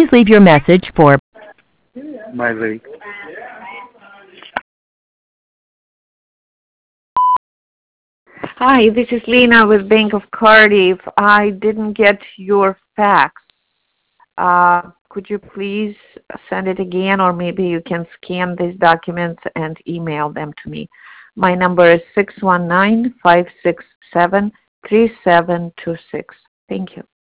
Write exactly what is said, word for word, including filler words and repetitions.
Please leave your message for Marjorie. Hi, this is Lena with Bank of Cardiff. I didn't get your fax. Uh, could you please send it again, or maybe you can scan these documents and email them to me. My number is six one nine, five six seven, three seven two six. Thank you.